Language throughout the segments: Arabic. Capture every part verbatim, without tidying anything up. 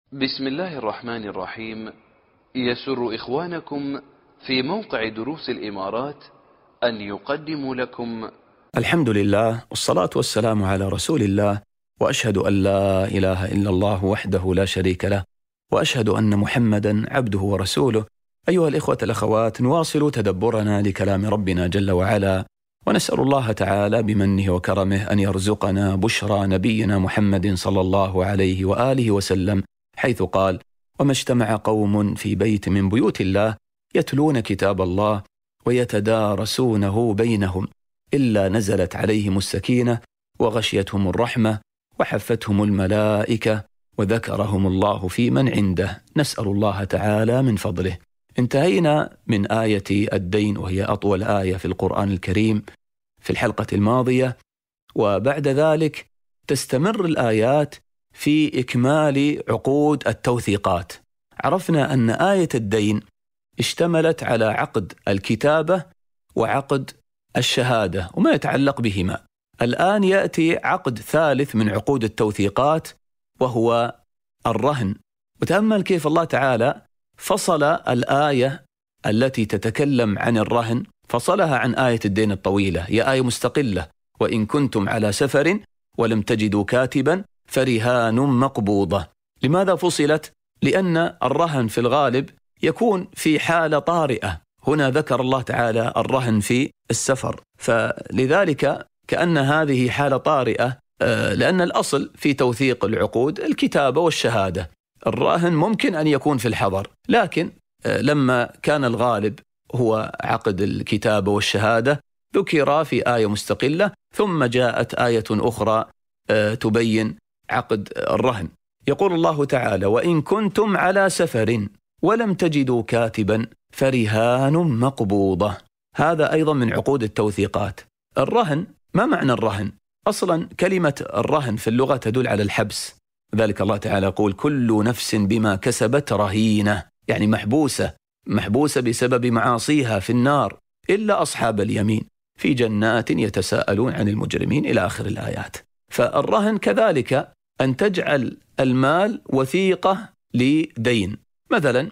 بسم الله الرحمن الرحيم. يسر إخوانكم في موقع دروس الإمارات أن يقدموا لكم الحمد لله والصلاة والسلام على رسول الله، وأشهد أن لا إله إلا الله وحده لا شريك له، وأشهد أن محمدا عبده ورسوله. أيها الإخوة الأخوات، نواصل تدبرنا لكلام ربنا جل وعلا، ونسأل الله تعالى بمنه وكرمه أن يرزقنا بشرى نبينا محمد صلى الله عليه وآله وسلم، حيث قال: وما اجتمع قوم في بيت من بيوت الله يتلون كتاب الله ويتدارسونه بينهم إلا نزلت عليهم السكينة وغشيتهم الرحمة وحفتهم الملائكة وذكرهم الله في من عنده. نسأل الله تعالى من فضله. انتهينا من آية الدين، وهي أطول آية في القرآن الكريم، في الحلقة الماضية، وبعد ذلك تستمر الآيات في إكمال عقود التوثيقات. عرفنا أن آية الدين اشتملت على عقد الكتابة وعقد الشهادة وما يتعلق بهما. الآن يأتي عقد ثالث من عقود التوثيقات، وهو الرهن. وتأمل كيف الله تعالى فصل الآية التي تتكلم عن الرهن، فصلها عن آية الدين الطويلة. هي آية مستقلة: وإن كنتم على سفر ولم تجدوا كاتبا فرهان مقبوضة. لماذا فصلت؟ لأن الرهن في الغالب يكون في حالة طارئة. هنا ذكر الله تعالى الرهن في السفر، فلذلك كأن هذه حالة طارئة، لأن الأصل في توثيق العقود الكتابة والشهادة. الرهن ممكن أن يكون في الحضر، لكن لما كان الغالب هو عقد الكتابة والشهادة ذكر في آية مستقلة، ثم جاءت آية أخرى تبين عقد الرهن. يقول الله تعالى: وإن كنتم على سفر ولم تجدوا كاتبا فرهان مقبوضة. هذا أيضا من عقود التوثيقات. الرهن، ما معنى الرهن؟ أصلا كلمة الرهن في اللغة تدل على الحبس، ذلك الله تعالى يقول: كل نفس بما كسبت رهينة، يعني محبوسة محبوسة بسبب معاصيها في النار، إلا أصحاب اليمين في جنات يتساءلون عن المجرمين، إلى آخر الآيات. فالرهن كذلك أن تجعل المال وثيقة لدين. مثلا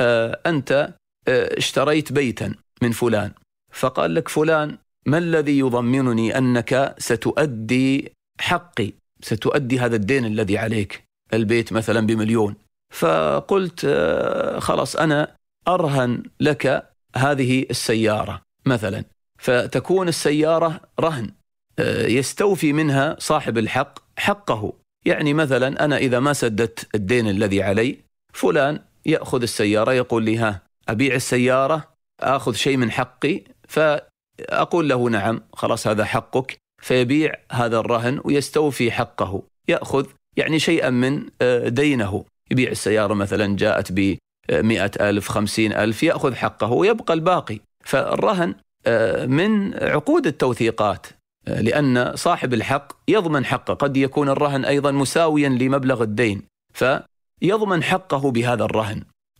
أنت اشتريت بيتا من فلان، فقال لك فلان: ما الذي يضمنني أنك ستؤدي حقي، ستؤدي هذا الدين الذي عليك؟ البيت مثلا بمليون، فقلت خلاص أنا أرهن لك هذه السيارة مثلا، فتكون السيارة رهن، يستوفي منها صاحب الحق حقه. يعني مثلا أنا إذا ما سددت الدين الذي علي، فلان يأخذ السيارة يقول لي: ها أبيع السيارة، أخذ شيء من حقي، فأقول له: نعم، خلاص هذا حقك، فيبيع هذا الرهن ويستوفي حقه، يأخذ يعني شيئا من دينه. يبيع السيارة مثلا جاءت بمئة ألف خمسين ألف، يأخذ حقه ويبقى الباقي. فالرهن من عقود التوثيقات، لأن صاحب الحق يضمن حقه. قد يكون الرهن أيضا مساويا لمبلغ الدين، فيضمن حقه بهذا الرهن.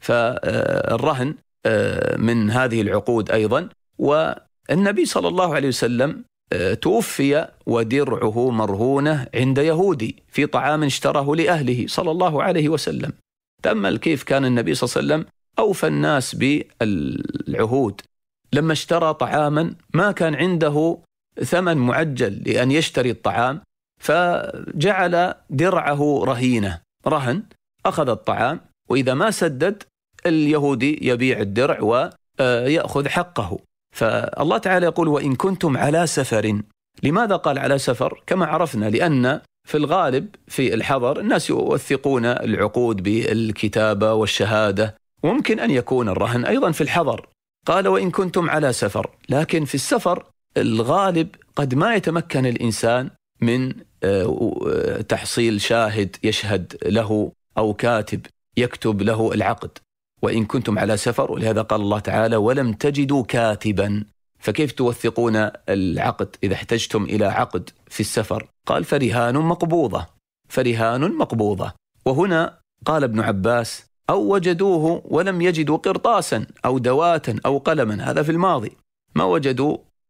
فالرهن من هذه العقود أيضا. والنبي صلى الله عليه وسلم توفي ودرعه مرهونة عند يهودي في طعام اشتراه لأهله صلى الله عليه وسلم. تأمل كيف كان النبي صلى الله عليه وسلم أوفى الناس بالعهود. لما اشترى طعاما ما كان عنده ثمن معجل لأن يشتري الطعام، فجعل درعه رهينة، رهن، أخذ الطعام، وإذا ما سدد اليهودي يبيع الدرع ويأخذ حقه. فالله تعالى يقول: وإن كنتم على سفر. لماذا قال على سفر؟ كما عرفنا، لأن في الغالب في الحضر الناس يوثقون العقود بالكتابة والشهادة، وممكن أن يكون الرهن أيضا في الحضر. قال: وإن كنتم على سفر. لكن في السفر الغالب قد ما يتمكن الإنسان من تحصيل شاهد يشهد له أو كاتب يكتب له العقد. وإن كنتم على سفر، ولهذا قال الله تعالى: ولم تجدوا كاتبا. فكيف توثقون العقد إذا احتجتم إلى عقد في السفر؟ قال: فرهان مقبوضة، فرهان مقبوضة. وهنا قال ابن عباس: أو وجدوه ولم يجدوا قرطاسا أو دواتا أو قلما. هذا في الماضي، ما وجدوا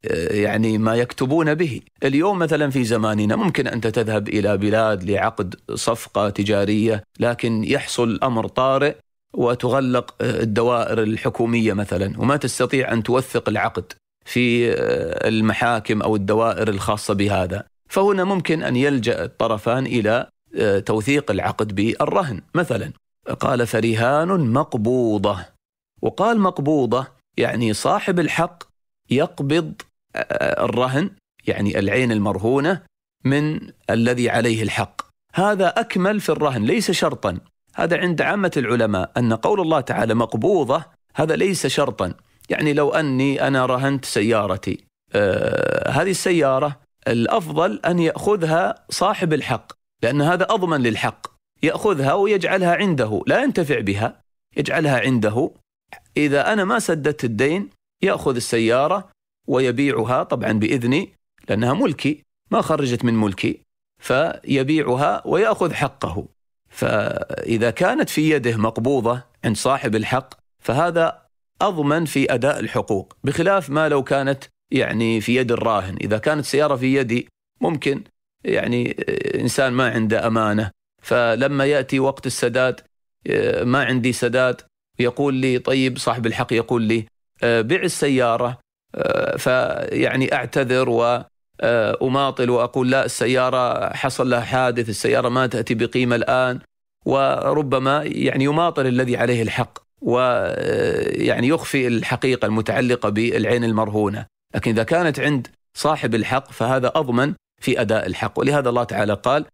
يعني ما يكتبون به. اليوم مثلا في زماننا ممكن أنت تذهب إلى بلاد لعقد صفقة تجارية، لكن يحصل أمر طارئ وتغلق الدوائر الحكومية مثلا، وما تستطيع أن توثق العقد في المحاكم أو الدوائر الخاصة بهذا، فهنا ممكن أن يلجأ الطرفان إلى توثيق العقد بالرهن مثلا. قال فرهان مقبوضة، وقال مقبوضة يعني صاحب الحق يقبض الرهن، يعني العين المرهونة، من الذي عليه الحق. هذا أكمل في الرهن، ليس شرطا. هذا عند عامة العلماء أن قول الله تعالى مقبوضة هذا ليس شرطا. يعني لو أني أنا رهنت سيارتي، آه هذه السيارة الأفضل أن يأخذها صاحب الحق، لأن هذا أضمن للحق. يأخذها ويجعلها عنده، لا ينتفع بها، يجعلها عنده. إذا أنا ما سددت الدين يأخذ السيارة ويبيعها طبعا بإذني، لأنها ملكي، ما خرجت من ملكي، فيبيعها ويأخذ حقه. فإذا كانت في يده مقبوضة عند صاحب الحق فهذا أضمن في أداء الحقوق، بخلاف ما لو كانت يعني في يد الراهن. إذا كانت سيارة في يدي ممكن يعني إنسان ما عنده أمانة، فلما يأتي وقت السداد ما عندي سداد، يقول لي طيب صاحب الحق يقول لي بيع السيارة، فيعني أعتذر وأماطل وأقول لا السيارة حصل لها حادث، السيارة ما تأتي بقيمة الآن، وربما يعني يماطل الذي عليه الحق ويعني يخفي الحقيقة المتعلقة بالعين المرهونة. لكن إذا كانت عند صاحب الحق فهذا أضمن في أداء الحق، ولهذا الله تعالى قال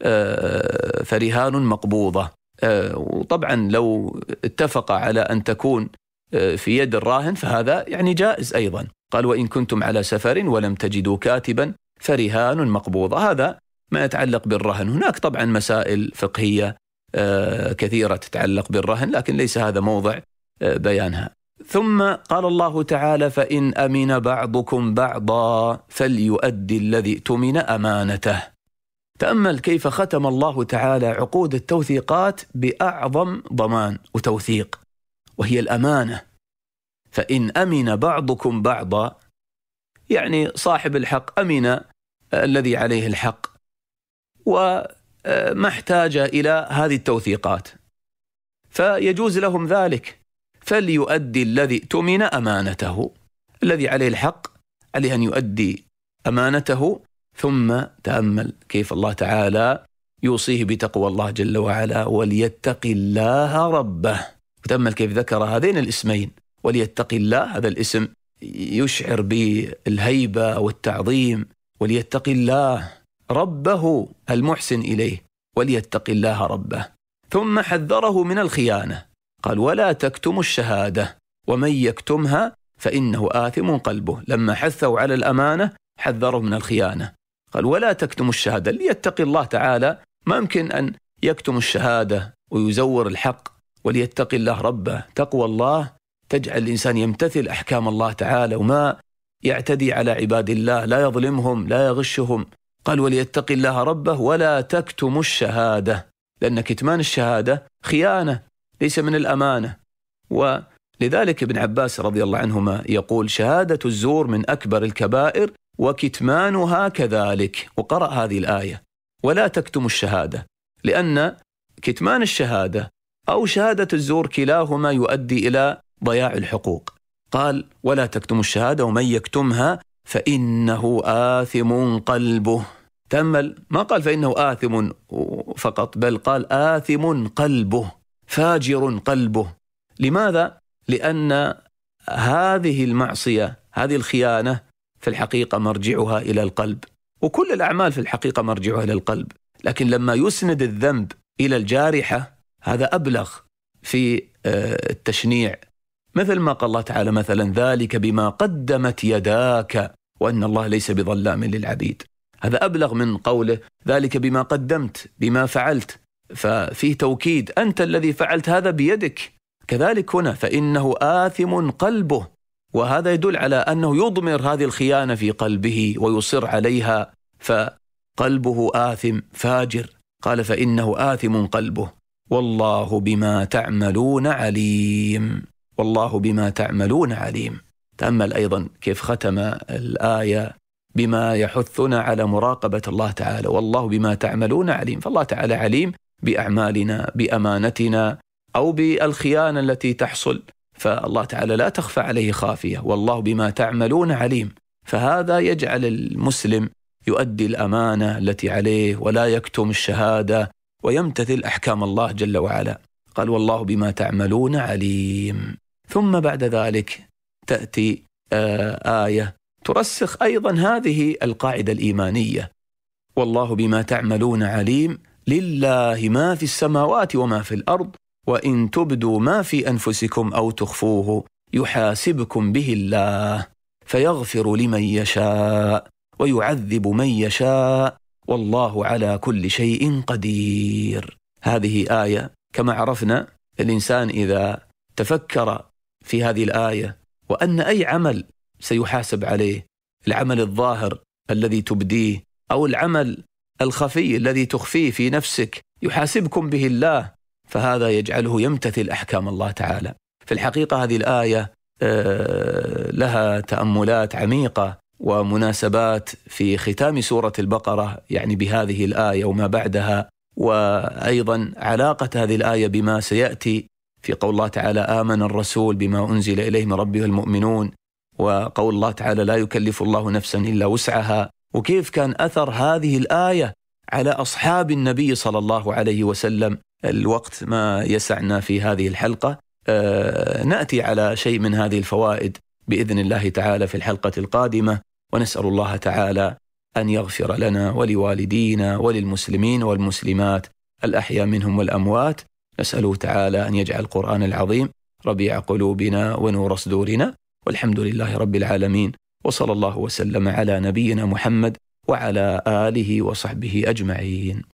فرهان مقبوضة. وطبعا لو اتفق على أن تكون في يد الراهن فهذا يعني جائز أيضا. قال وإن كنتم على سفر ولم تجدوا كاتبا فرهان مقبوضة. هذا ما يتعلق بالرهن. هناك طبعا مسائل فقهية كثيرة تتعلق بالرهن، لكن ليس هذا موضع بيانها. ثم قال الله تعالى فإن أمن بعضكم بعضا فليؤدي الذي اؤتمن أمانته. تأمل كيف ختم الله تعالى عقود التوثيقات بأعظم ضمان وتوثيق، وهي الأمانة. فإن أمن بعضكم بعضا، يعني صاحب الحق أمن الذي عليه الحق وما احتاج إلى هذه التوثيقات، فيجوز لهم ذلك. فليؤدي الذي اؤتمن أمانته، الذي عليه الحق عليه أن يؤدي أمانته. ثم تأمل كيف الله تعالى يوصيه بتقوى الله جل وعلا وليتق الله ربه. وتأمل كيف ذكر هذين الاسمين، وليتق الله، هذا الاسم يشعر بالهيبة والتعظيم. وليتق الله ربه المحسن إليه، وليتق الله ربه. ثم حذره من الخيانة، قال ولا تكتموا الشهادة ومن يكتمها فإنه آثم قلبه. لما حثوا على الأمانة حذره من الخيانة، قال ولا تكتموا الشهادة. ليتقي الله تعالى ما يمكن أن يكتم الشهادة ويزور الحق. وليتقي الله ربه، تقوى الله تجعل الإنسان يمتثل أحكام الله تعالى وما يعتدي على عباد الله، لا يظلمهم لا يغشهم. قال وليتقي الله ربه ولا تكتموا الشهادة، لأن كتمان الشهادة خيانة ليس من الأمانة. ولذلك ابن عباس رضي الله عنهما يقول شهادة الزور من أكبر الكبائر وكتمانها كذلك. وقرأ هذه الآية ولا تكتموا الشهادة، لأن كتمان الشهادة أو شهادة الزور كلاهما يؤدي إلى ضياع الحقوق. قال ولا تكتموا الشهادة ومن يكتمها فإنه آثم قلبه. تأمل، ما قال فإنه آثم فقط، بل قال آثم قلبه، فاجر قلبه. لماذا؟ لأن هذه المعصية، هذه الخيانة في الحقيقة مرجعها إلى القلب، وكل الأعمال في الحقيقة مرجعها إلى القلب. لكن لما يسند الذنب إلى الجارحة هذا أبلغ في التشنيع، مثل ما قال الله تعالى مثلا ذلك بما قدمت يداك وأن الله ليس بظلام للعبيد. هذا أبلغ من قوله ذلك بما قدمت، بما فعلت، ففيه توكيد أنت الذي فعلت هذا بيدك. كذلك هنا فإنه آثم قلبه، وهذا يدل على أنه يضمر هذه الخيانة في قلبه ويصر عليها، فقلبه آثم فاجر. قال فإنه آثم قلبه والله بما تعملون عليم. والله بما تعملون عليم. تأمل أيضا كيف ختم الآية بما يحثنا على مراقبة الله تعالى، والله بما تعملون عليم. فالله تعالى عليم بأعمالنا، بأمانتنا، أو بالخيانة التي تحصل، فالله تعالى لا تخفى عليه خافية، والله بما تعملون عليم. فهذا يجعل المسلم يؤدي الأمانة التي عليه ولا يكتم الشهادة ويمتثل أحكام الله جل وعلا. قال والله بما تعملون عليم. ثم بعد ذلك تأتي آه آية ترسخ أيضا هذه القاعدة الإيمانية: والله بما تعملون عليم، لله ما في السماوات وما في الأرض، وإن تبدوا ما في أنفسكم أو تخفوه يحاسبكم به الله فيغفر لمن يشاء ويعذب من يشاء والله على كل شيء قدير. هذه آية كما عرفنا، الإنسان إذا تفكر في هذه الآية وأن أي عمل سيحاسب عليه، العمل الظاهر الذي تبديه أو العمل الخفي الذي تخفيه في نفسك يحاسبكم به الله، فهذا يجعله يمتثل أحكام الله تعالى. في الحقيقة هذه الآية لها تأملات عميقة ومناسبات في ختام سورة البقرة، يعني بهذه الآية وما بعدها، وأيضا علاقة هذه الآية بما سيأتي في قول الله تعالى: آمن الرسول بما أنزل إليه من ربه المؤمنون، وقول الله تعالى: لا يكلف الله نفسا إلا وسعها. وكيف كان أثر هذه الآية على أصحاب النبي صلى الله عليه وسلم. الوقت ما يسعنا في هذه الحلقة، أه نأتي على شيء من هذه الفوائد بإذن الله تعالى في الحلقة القادمة، ونسأل الله تعالى أن يغفر لنا ولوالدينا وللمسلمين والمسلمات الأحياء منهم والأموات. نسأله تعالى أن يجعل القرآن العظيم ربيع قلوبنا ونور صدورنا، والحمد لله رب العالمين، وصلى الله وسلم على نبينا محمد وعلى آله وصحبه أجمعين.